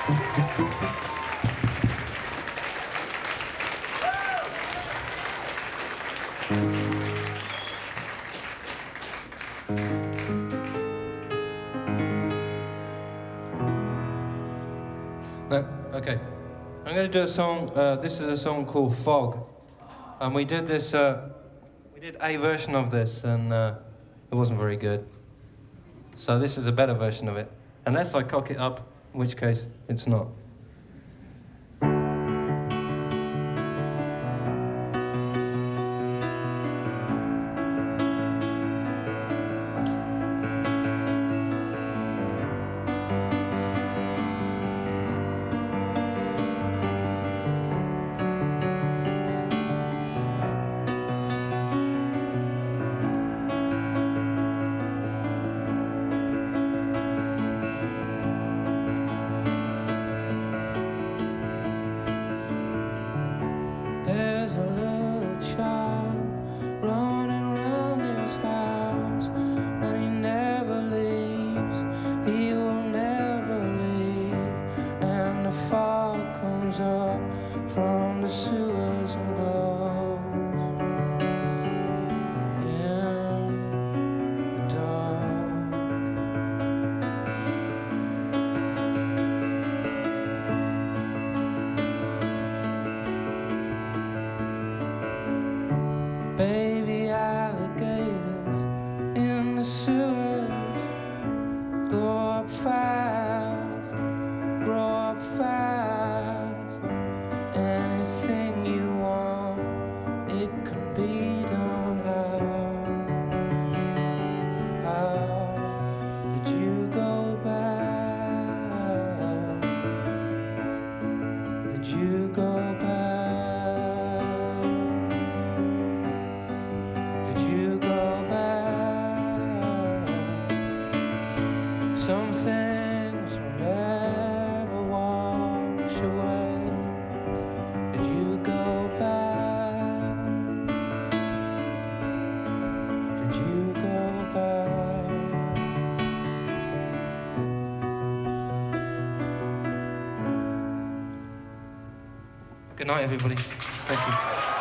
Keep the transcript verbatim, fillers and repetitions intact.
No, okay. I'm going to do a song. Uh, this is a song called Fog, and we did this. Uh, we did a version of this, and uh, it wasn't very good. So this is a better version of it, unless I cock it up, in which case it's not. There's a little child running round his house, and he never leaves, he will never leave. And the fog comes up from the sewers and glows in the dark. Baby alligators in the sewers grow up fast, grow up fast. Anything you want, it can be done. How, how did you go back? Did you go back? Some things will never wash away. Did you go back? Did you go back? Good night, everybody. Thank you.